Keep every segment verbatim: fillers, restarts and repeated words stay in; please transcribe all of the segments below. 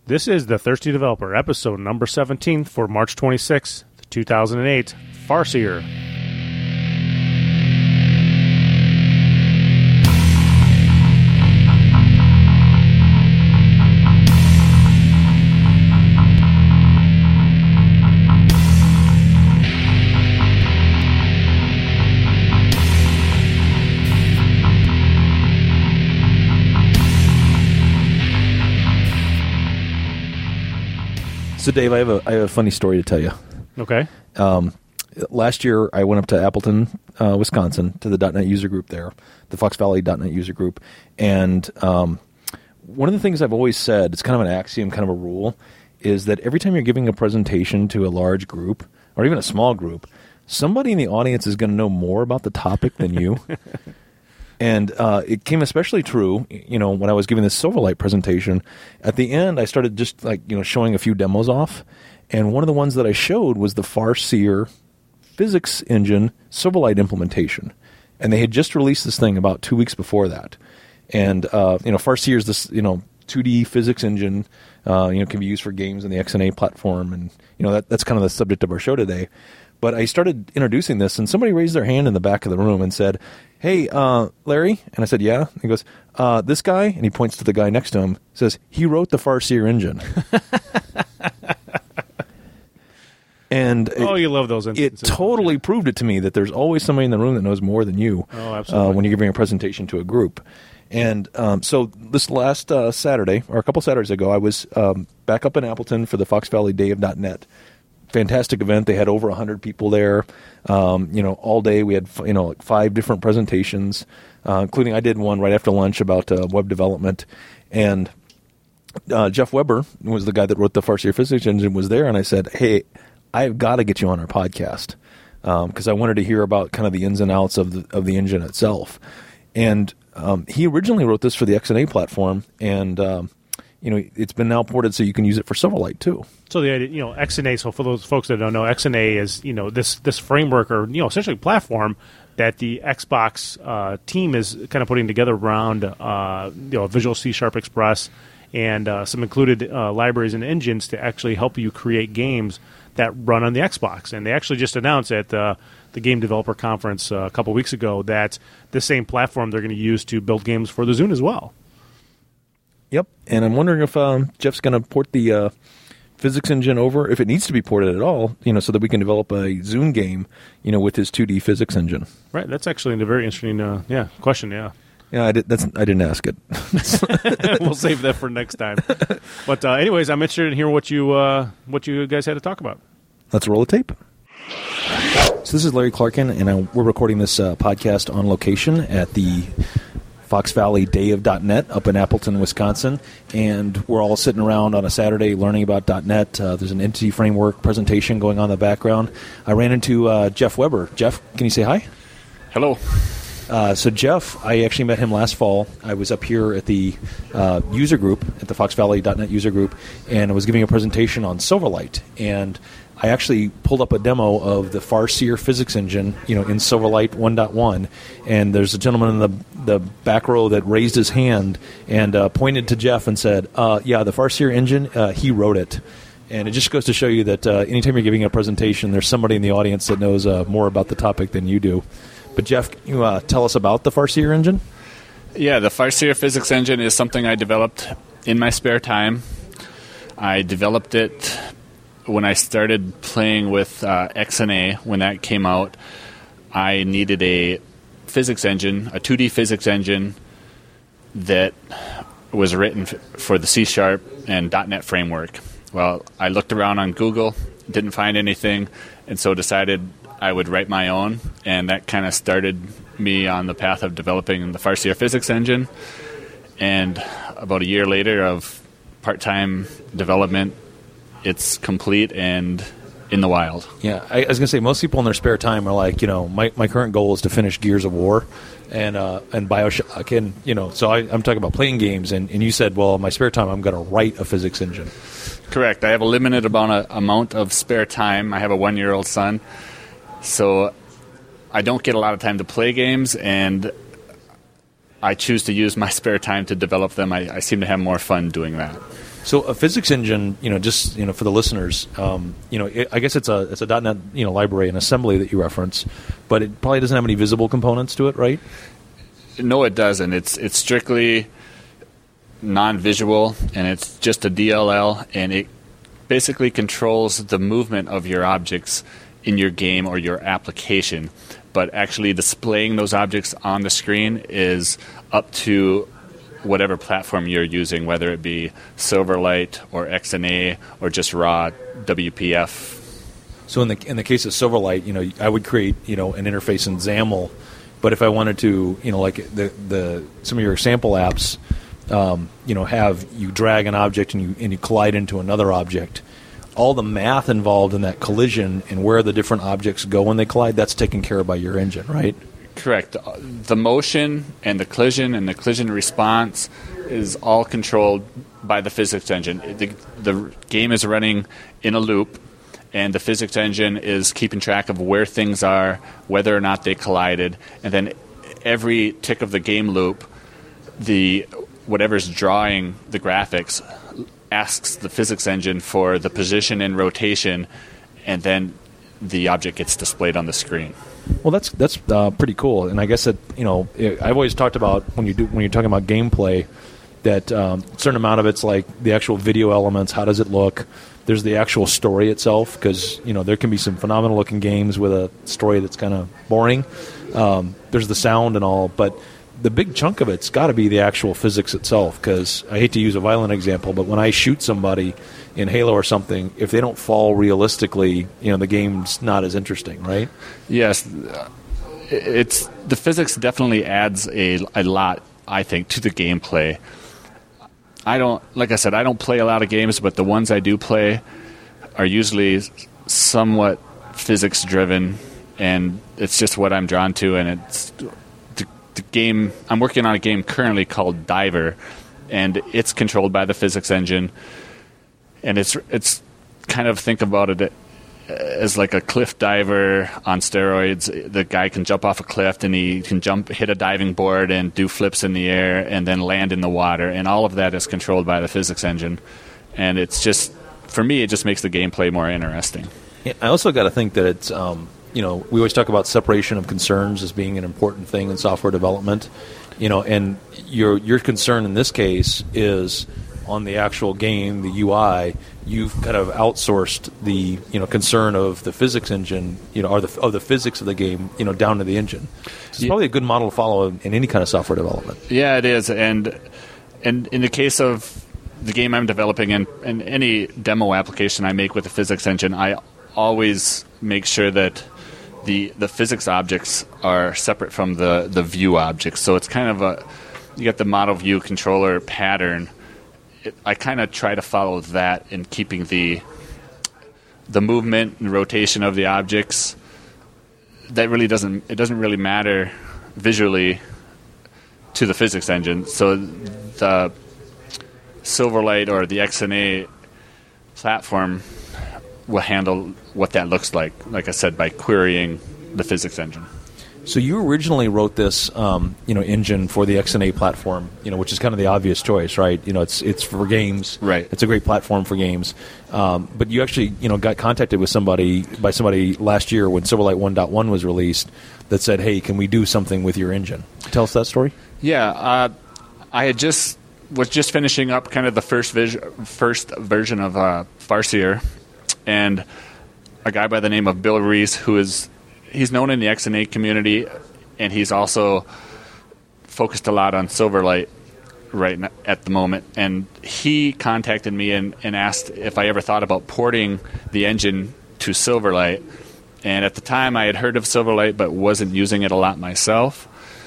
This is the Thirsty Developer, episode number seventeen for March twenty-sixth, two thousand eight, Farseer. So, Dave, I have a I have a funny story to tell you. Okay. Um, last year, I went up to Appleton, uh, Wisconsin, to the .NET user group there, the Fox Valley .NET user group, and um, one of the things I've always said, it's kind of an axiom, kind of a rule, is that every time you're giving a presentation to a large group, or even a small group, somebody in the audience is going to know more about the topic than you. And uh, it came especially true, you know, when I was giving this Silverlight presentation. At the end, I started just like, you know, showing a few demos off. And one of the ones that I showed was the Farseer physics engine Silverlight implementation. And they had just released this thing about two weeks before that. And, uh, you know, Farseer is this, you know, two D physics engine, uh, you know, can be used for games in the X N A platform. And, you know, that, that's kind of the subject of our show today. But I started introducing this, and somebody raised their hand in the back of the room and said, "Hey, uh, Larry?" And I said, "Yeah." And he goes, uh, "This guy," and he points to the guy next to him, says, "He wrote the Farseer engine." And it, oh, you love those instances. It totally proved it to me that there's always somebody in the room that knows more than you. Oh, absolutely. Uh, when you're giving a presentation to a group. And um, so this last uh, Saturday, or a couple Saturdays ago, I was um, back up in Appleton for the Fox Valley Day of .NET. Fantastic event. They had over one hundred people there. Um, you know, all day we had, you know, like five different presentations, uh, including I did one right after lunch about uh, web development. And uh, Jeff Weber was the guy that wrote the Farseer physics engine, was there, and I said, "Hey, I've got to get you on our podcast," because um, I wanted to hear about kind of the ins and outs of the, of the engine itself. And um, he originally wrote this for the X N A platform, and um, you know, it's been now ported so you can use it for Silverlight too. So the idea, you know, X N A. So for those folks that don't know, X N A is, you know, this this framework, or, you know, essentially platform that the Xbox uh, team is kind of putting together around uh, you know, Visual C Sharp Express and uh, some included uh, libraries and engines to actually help you create games that run on the Xbox. And they actually just announced at uh, the Game Developer Conference uh, a couple weeks ago that the same platform they're going to use to build games for the Zune as well. Yep, and I'm wondering if um, Jeff's going to port the uh, physics engine over, if it needs to be ported at all, you know, so that we can develop a Zune game, you know, with his two D physics engine. Right, that's actually a very interesting, uh, yeah, question. Yeah, yeah, I did. That's I didn't ask it. We'll save that for next time. But uh, anyways, I'm interested in hearing what you uh, what you guys had to talk about. Let's roll a tape. So this is Larry Clarkin, and I, we're recording this uh, podcast on location at the Fox Valley Day of .NET up in Appleton, Wisconsin, and we're all sitting around on a Saturday learning about .NET. Uh, there's an entity framework presentation going on in the background. I ran into uh, Jeff Weber. Jeff, can you say hi? Hello. Uh, so Jeff, I actually met him last fall. I was up here at the uh, user group, at the Fox Valley .NET user group, and I was giving a presentation on Silverlight, and I actually pulled up a demo of the Farseer physics engine, you know, in Silverlight one point one, and there's a gentleman in the the back row that raised his hand and uh, pointed to Jeff and said, uh, "Yeah, the Farseer engine, uh, he wrote it." And it just goes to show you that uh, anytime you're giving a presentation, there's somebody in the audience that knows uh, more about the topic than you do. But Jeff, can you uh, tell us about the Farseer engine? Yeah, the Farseer physics engine is something I developed in my spare time. I developed it when I started playing with uh, X N A. When that came out, I needed a physics engine, a two D physics engine that was written f- for the C Sharp and .NET framework. Well, I looked around on Google, didn't find anything, and so decided I would write my own, and that kind of started me on the path of developing the Farseer physics engine. And about a year later of part-time development, it's complete and in the wild. Yeah, I, I was going to say, most people in their spare time are like, you know, my, my current goal is to finish Gears of War and uh, and Bioshock, and, you know, so I, I'm talking about playing games, and, and you said, well, in my spare time, I'm going to write a physics engine. Correct. I have a limited amount of, amount of spare time. I have a one-year-old son, so I don't get a lot of time to play games, and I choose to use my spare time to develop them. I, I seem to have more fun doing that. So a physics engine, you know, just you know for the listeners, um, you know, it, I guess it's a it's a .NET you know library and assembly that you reference, but it probably doesn't have any visible components to it, right? No, it doesn't. It's it's strictly non-visual, and it's just a D L L, and it basically controls the movement of your objects in your game or your application. But actually displaying those objects on the screen is up to whatever platform you're using, whether it be Silverlight or X N A or just raw W P F. So in the in the case of Silverlight, you know, I would create you know an interface in XAML, but if I wanted to, you know, like the the some of your example apps, um, you know, have you drag an object and you and you collide into another object. All the math involved in that collision and where the different objects go when they collide, that's taken care of by your engine, right? Correct. The motion and the collision and the collision response is all controlled by the physics engine. The, the game is running in a loop, and the physics engine is keeping track of where things are, whether or not they collided, and then every tick of the game loop, the whatever's drawing the graphics asks the physics engine for the position and rotation, and then the object gets displayed on the screen. Well, that's that's uh, pretty cool, and I guess that you know it, I've always talked about when you do when you're talking about gameplay, that um, a certain amount of it's like the actual video elements. How does it look? There's the actual story itself, because you know there can be some phenomenal looking games with a story that's kind of boring. Um, there's the sound and all, but the big chunk of it's got to be the actual physics itself, because I hate to use a violent example, but when I shoot somebody in Halo or something, if they don't fall realistically, you know, the game's not as interesting, right? Yes. It's the physics definitely adds a, a lot, I think, to the gameplay. I don't, like I said, I don't play a lot of games, but the ones I do play are usually somewhat physics driven, and it's just what I'm drawn to, and it's the game. I'm working on a game currently called Diver, and it's controlled by the physics engine, and it's it's kind of think about it as like a cliff diver on steroids. The guy can jump off a cliff, and he can jump, hit a diving board, and do flips in the air, and then land in the water, and all of that is controlled by the physics engine. And it's just, for me, it just makes the gameplay more interesting. Yeah, I also got to think that it's um you know, we always talk about separation of concerns as being an important thing in software development, you know, and your your concern in this case is on the actual game, the U I. You've kind of outsourced the you know concern of the physics engine, you know, or the of the physics of the game, you know, down to the engine. So it's yeah. probably a good model to follow in any kind of software development. Yeah, it is, and and in the case of the game I'm developing and, and any demo application I make with the physics engine, I always make sure that the the physics objects are separate from the, the view objects. So it's kind of a, you got the model view controller pattern. It, I kind of try to follow that in keeping the the movement and rotation of the objects. That really doesn't, it doesn't really matter visually to the physics engine. So the Silverlight or the X N A platform will handle what that looks like, like I said, by querying the physics engine. So you originally wrote this, um, you know, engine for the X N A platform, you know, which is kind of the obvious choice, right? You know, it's it's for games, right? It's a great platform for games. Um, but you actually, you know, got contacted with somebody by somebody last year when Silverlight one point one was released that said, "Hey, can we do something with your engine?" Tell us that story. Yeah, uh, I had just was just finishing up kind of the first vis- first version of uh, Farseer. And a guy by the name of Bill Reese, who is he's known in the X N A community, and he's also focused a lot on Silverlight right now, at the moment. And he contacted me and, and asked if I ever thought about porting the engine to Silverlight. And at the time, I had heard of Silverlight, but wasn't using it a lot myself.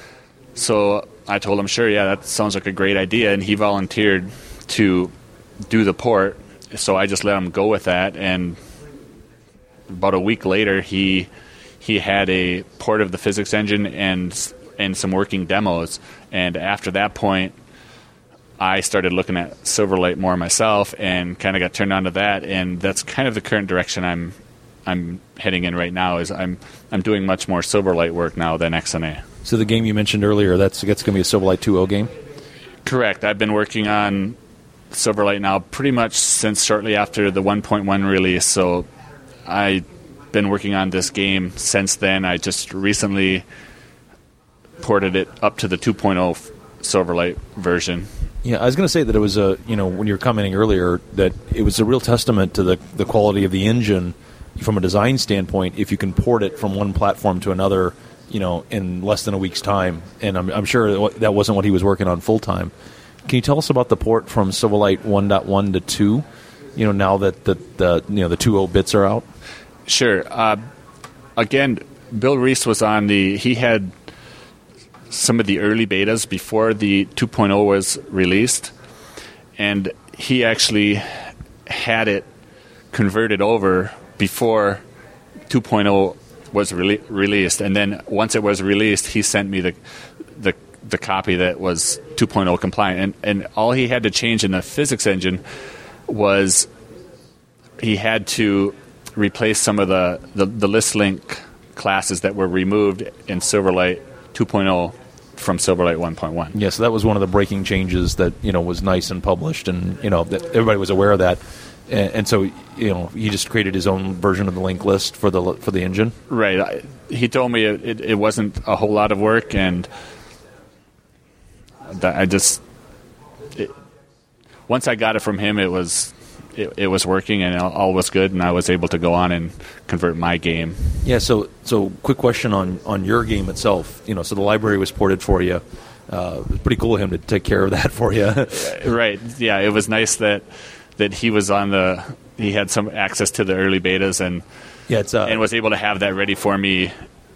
So I told him, sure, yeah, that sounds like a great idea. And he volunteered to do the port. So I just let him go with that, and about a week later, he he had a port of the physics engine and and some working demos. And after that point, I started looking at Silverlight more myself, and kind of got turned on to that. And that's kind of the current direction I'm I'm heading in right now. Is I'm I'm doing much more Silverlight work now than X N A. So the game you mentioned earlier, that's that's going to be a Silverlight two point oh game. Correct. I've been working on Silverlight now pretty much since shortly after the one point one release. So I've been working on this game since then. I just recently ported it up to the two point oh Silverlight version. Yeah, I was going to say that it was a, you know, when you were commenting earlier, that it was a real testament to the, the quality of the engine from a design standpoint if you can port it from one platform to another, you know, in less than a week's time. And I'm, I'm sure that wasn't what he was working on full time. Can you tell us about the port from Silverlight one point one to two, you know, now that the, the you know, the two point oh bits are out? Sure. Uh, again, Bill Reese was on the, he had some of the early betas before the two point oh was released, and he actually had it converted over before two point oh was rele- released. And then once it was released, he sent me the the, the copy that was two point oh compliant. And, and all he had to change in the physics engine was he had to replace some of the, the, the ListLink classes that were removed in Silverlight two point oh from Silverlight one point one. Yes, yeah, so that was one of the breaking changes that, you know, was nice and published, and, you know, that everybody was aware of that. And, and so, you know, he just created his own version of the link list for the for the engine. Right. I, he told me it, it, it wasn't a whole lot of work, and that I just it, once I got it from him, it was it, it was working and all, all was good, and I was able to go on and convert my game. Yeah. So, so quick question on, on your game itself. You know, so the library was ported for you. Uh, it was pretty cool of him to take care of that for you. Right. Yeah. It was nice that that he was on the he had some access to the early betas and yeah, it's, uh, and was able to have that ready for me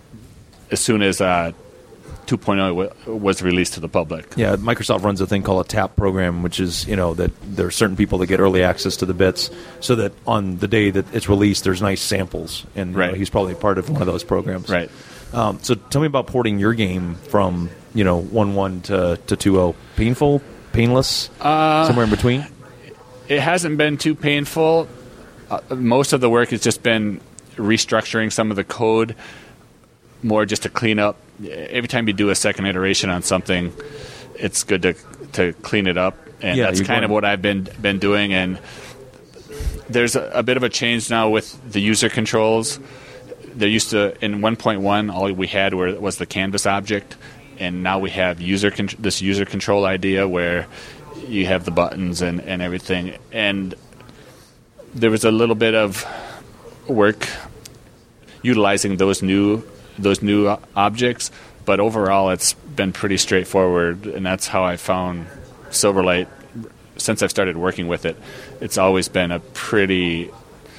as soon as uh, two point oh w- was released to the public. Yeah, Microsoft runs a thing called a TAP program, which is, you know, that there are certain people that get early access to the bits, so that on the day that it's released, there's nice samples, and right. you know, he's probably part of one of those programs. Right. Um, so tell me about porting your game from, you know, one point one to to two point oh. Painful, painless, uh, somewhere in between. It hasn't been too painful. Uh, most of the work has just been restructuring some of the code, more just to clean up. Every time you do a second iteration on something, it's good to to clean it up, and yeah, that's kind going. of what I've been been doing. And there's a, a bit of a change now with the user controls. There used to, in one point one, all we had were, was the canvas object, and now we have user con- this user control idea where you have the buttons and, and everything. And there was a little bit of work utilizing those new those new objects, but overall it's been pretty straightforward, and that's how I found Silverlight since I've started working with it. It's always been a pretty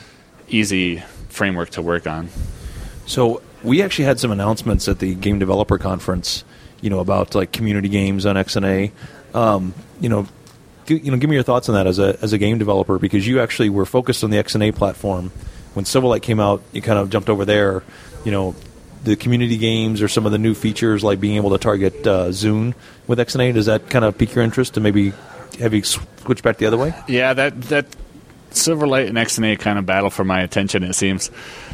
easy framework to work on. So we actually had some announcements at the Game Developer Conference, you know, about like community games on X N A. Um, you know, g- you know, give me your thoughts on that as a as a game developer, because you actually were focused on the X N A platform. When Silverlight came out, you kind of jumped over there. You know, the community games or some of the new features like being able to target uh, Zune with X N A. Does that kind of pique your interest to maybe have you switch back the other way? Yeah, that that Silverlight and X N A kind of battle for my attention, it seems.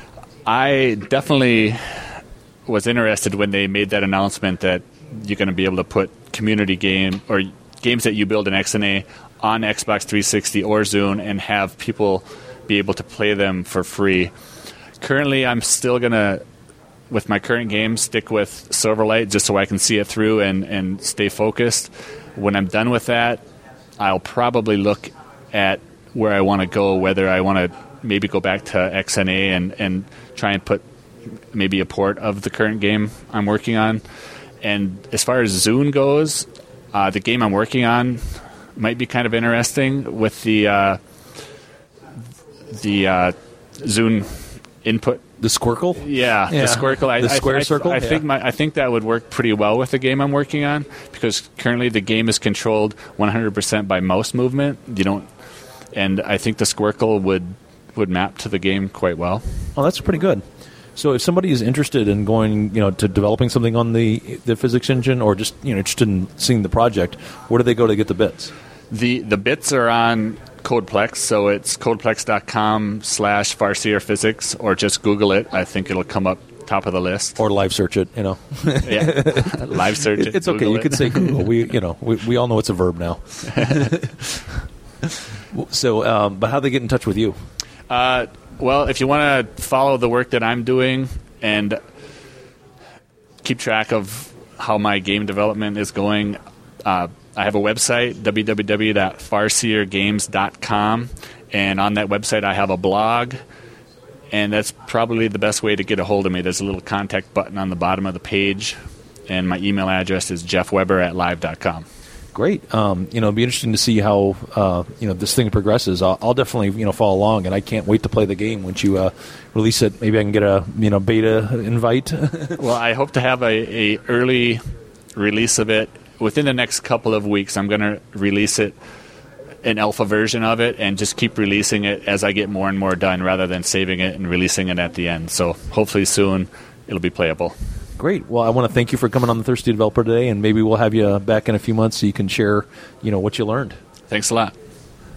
I definitely was interested when they made that announcement that you're going to be able to put community game or games that you build in X N A on Xbox three sixty or Zune and have people be able to play them for free. Currently, I'm still going to, with my current game, stick with Silverlight just so I can see it through and, and stay focused. When I'm done with that, I'll probably look at where I want to go, whether I want to maybe go back to X N A and, and try and put maybe a port of the current game I'm working on. And as far as Zune goes, uh, the game I'm working on might be kind of interesting with the uh, the uh, Zune input. The Squircle? Yeah, yeah. the Squircle. I, the square I, circle? I, I yeah. think my, I think that would work pretty well with the game I'm working on, because currently the game is controlled one hundred percent by mouse movement. You don't, and I think the Squircle would would map to the game quite well. Oh, that's pretty good. So if somebody is interested in going, you know, to developing something on the the physics engine, or just, you know, interested in seeing the project, where do they go to get the bits? The the bits are on Codeplex, so it's codeplex.com slash Farseer Physics, or just Google it. I think it'll come up top of the list. Or live search it, you know. Yeah, live search it. It's okay. Google you it. could say Google. We, you know, we, we all know it's a verb now. So, um, but how do they get in touch with you? Uh, well, if you want to follow the work that I'm doing and keep track of how my game development is going, uh, I have a website, w w w dot farseer games dot com, and on that website I have a blog, and that's probably the best way to get a hold of me. There's a little contact button on the bottom of the page, and my email address is jeff weber at live dot com. Great. Um, you know, it'll be interesting to see how uh, you know this thing progresses. I'll, I'll definitely you know follow along, and I can't wait to play the game once you uh, release it. Maybe I can get a you know beta invite. Well, I hope to have a, a early release of it within the next couple of weeks. I'm going to release it, an alpha version of it, and just keep releasing it as I get more and more done, rather than saving it and releasing it at the end. So hopefully soon it'll be playable. Great. Well, I want to thank you for coming on the Thirsty Developer today, and maybe we'll have you back in a few months so you can share, you know, what you learned. Thanks a lot.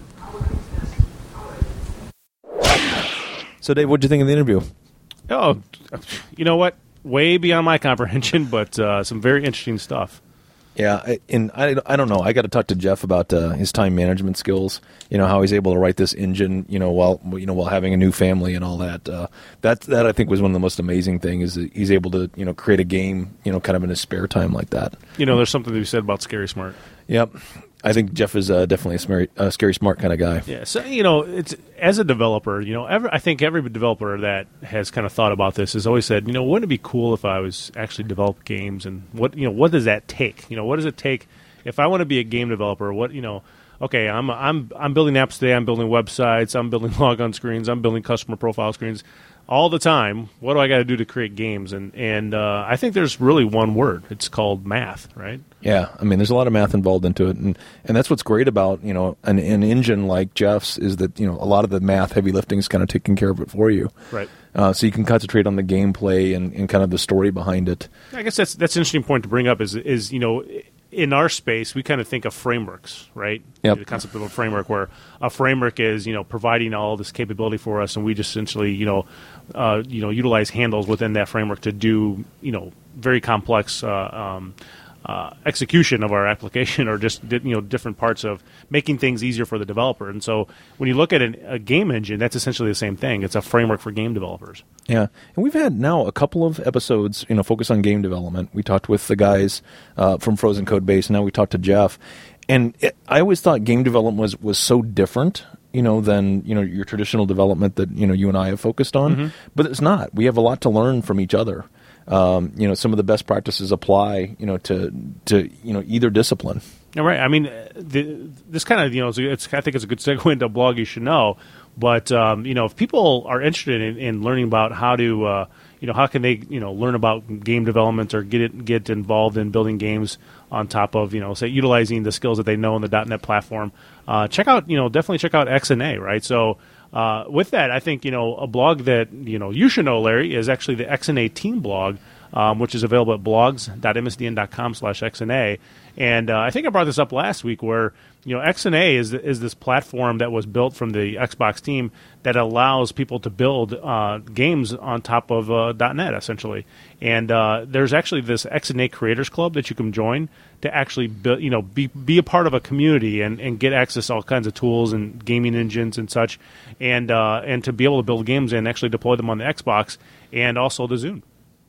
So, Dave, what did you think of the interview? Oh, you know what? Way beyond my comprehension, but uh, some very interesting stuff. Yeah, I- and I, I don't know. I got to talk to Jeff about uh, his time management skills. You know, how he's able to write this engine. You know, while you know while having a new family and all that. Uh, that that I think was one of the most amazing things. Is that he's able to you know create a game. You know, kind of in his spare time like that. You know, there's something to be said about Scary Smart. Yep. I think Jeff is uh, definitely a scary, uh, scary smart kind of guy. Yeah, so you know, it's as a developer, you know, every, I think every developer that has kind of thought about this has always said, you know, wouldn't it be cool if I was actually develop games, and what you know, what does that take? You know, what does it take if I want to be a game developer? What you know, okay, I'm I'm I'm building apps today, I'm building websites, I'm building logon screens, I'm building customer profile screens, all the time. What do I got to do to create games? And and uh, I think there's really one word. It's called math, right? Yeah, I mean, there's a lot of math involved into it, and, and that's what's great about you know an, an engine like Jeff's is that you know a lot of the math heavy lifting is kind of taking care of it for you, Right. Uh, so you can concentrate on the gameplay and, and kind of the story behind it. I guess that's that's an interesting point to bring up. Is is you know. In our space, we kind of think of frameworks, right? Yep. The concept of a framework, where a framework is, you know, providing all this capability for us, and we just essentially, you know, uh, you know, utilize handles within that framework to do, you know, very complex uh, um, uh, execution of our application, or just you know, different parts of making things easier for the developer. And so, when you look at an, a game engine, that's essentially the same thing. It's a framework for game developers. Yeah, and we've had now a couple of episodes, you know, focus on game development. We talked with the guys uh, from Frozen Code Base, and now we talked to Jeff. And it, I always thought game development was, was so different, you know, than you know your traditional development that you know you and I have focused on. Mm-hmm. But it's not. We have a lot to learn from each other. Um, you know, some of the best practices apply, you know, to to you know either discipline. Yeah, right. I mean, the, this kind of you know, it's, it's, I think it's a good segue into a blog you should know. But um, you know, if people are interested in, in learning about how to, uh, you know, how can they, you know, learn about game development or get it, get involved in building games on top of, you know, say utilizing the skills that they know in the .dot net platform, uh, check out, you know, definitely check out X N A, right? So uh, with that, I think you know a blog that you know you should know, Larry, is actually the X N A team blog, um, which is available at blogs dot m s d n dot com slash X N A. And uh, I think I brought this up last week, where you know X N A is is this platform that was built from the Xbox team that allows people to build uh, games on top of uh, .net essentially. And uh, there's actually this X N A Creators Club that you can join to actually build, you know, be be a part of a community and, and get access to all kinds of tools and gaming engines and such, and uh, and to be able to build games and actually deploy them on the Xbox and also the Zune.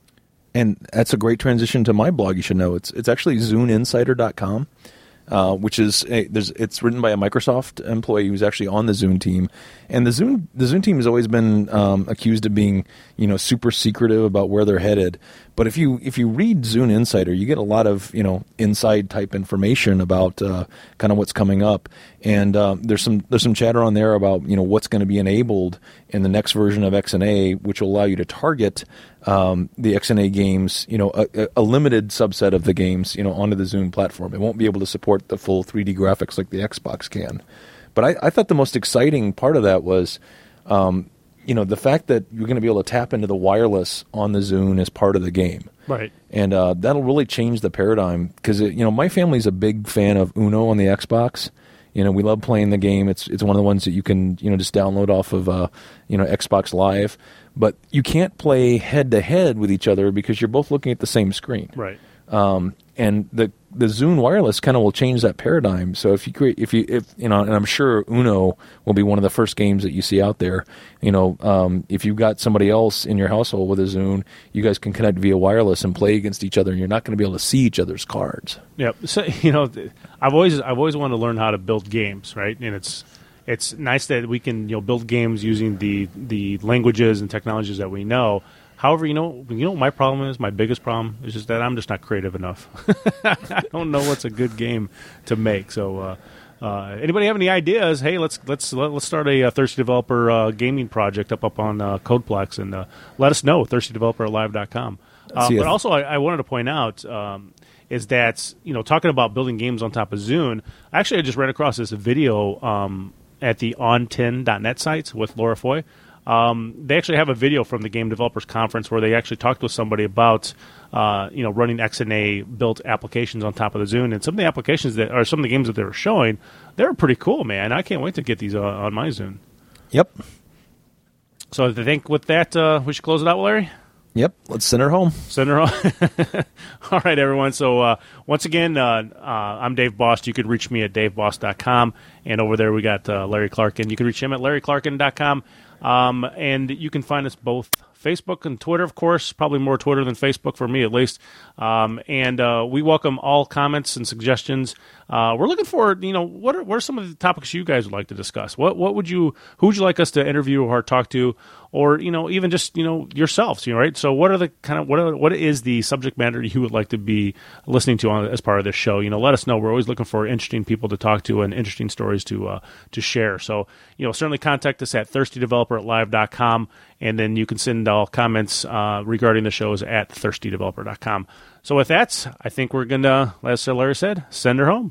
And that's a great transition to my blog. You should know it's it's actually zune insider dot com, uh, which is a, there's it's written by a Microsoft employee who's actually on the Zune team. And the Zune the Zune team has always been um, accused of being you know super secretive about where they're headed. But if you if you read Zune Insider, you get a lot of you know inside type information about uh, kind of what's coming up. And um, there's some there's some chatter on there about you know what's going to be enabled in the next version of X N A, which will allow you to target um, the X N A games, you know, a, a limited subset of the games, you know, onto the Zune platform. It won't be able to support the full three D graphics like the Xbox can. But I, I thought the most exciting part of that was, um, you know, the fact that you're going to be able to tap into the wireless on the Zune as part of the game. Right. And uh, that'll really change the paradigm because, you know, my family's a big fan of Uno on the Xbox. You know, we love playing the game. It's it's one of the ones that you can, you know, just download off of, uh, you know, Xbox Live. But you can't play head-to-head with each other because you're both looking at the same screen. Right. Um, and the the Zune wireless kind of will change that paradigm. So if you create, if you, if you know, and I'm sure Uno will be one of the first games that you see out there. You know, um, if you've got somebody else in your household with a Zune, you guys can connect via wireless and play against each other, and you're not going to be able to see each other's cards. Yep. So you know, I've always I've always wanted to learn how to build games, right? And it's it's nice that we can you know build games using the the languages and technologies that we know. However, you know, you know what my problem is? My biggest problem is just that I'm just not creative enough. I don't know what's a good game to make. So, uh, uh, anybody have any ideas? Hey, let's let's let's start a, a Thirsty Developer uh, gaming project up up on uh, Codeplex, and uh, let us know. thirsty developer at live dot com. Uh, but also, I, I wanted to point out um, is that you know talking about building games on top of Zune. Actually, I just ran across this video um, at the on ten dot net site with Laura Foy. Um, they actually have a video from the Game Developers Conference where they actually talked with somebody about, uh, you know, running X N A built applications on top of the Zune, and some of the applications that, or some of the games that they were showing, they were pretty cool, man. I can't wait to get these uh, on my Zune. Yep. So I think with that, uh, we should close it out, Larry. Yep. Let's send her home. Send her home. All right, everyone. So uh, once again, uh, uh, I'm Dave Bost. You can reach me at dave bost dot com, and over there we got uh, Larry Clarkin. You can reach him at larry clarkin dot com. Um, and you can find us both Facebook and Twitter, of course, probably more Twitter than Facebook for me at least. Um, and uh, we welcome all comments and suggestions. Uh, we're looking for, you know, what are, what are some of the topics you guys would like to discuss? What what would you, who would you like us to interview or talk to, or you know, even just you know yourselves, you know, right? So what are the kind of what are, what is the subject matter you would like to be listening to on as part of this show? You know, let us know. We're always looking for interesting people to talk to and interesting stories to uh, to share. So you know, certainly contact us at thirsty developer at live dot com, and then you can send all comments uh, regarding the shows at thirsty developer dot com. So with that, I think we're going to, as Larry said, send her home.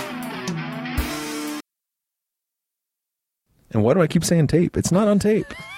And why do I keep saying tape? It's not on tape.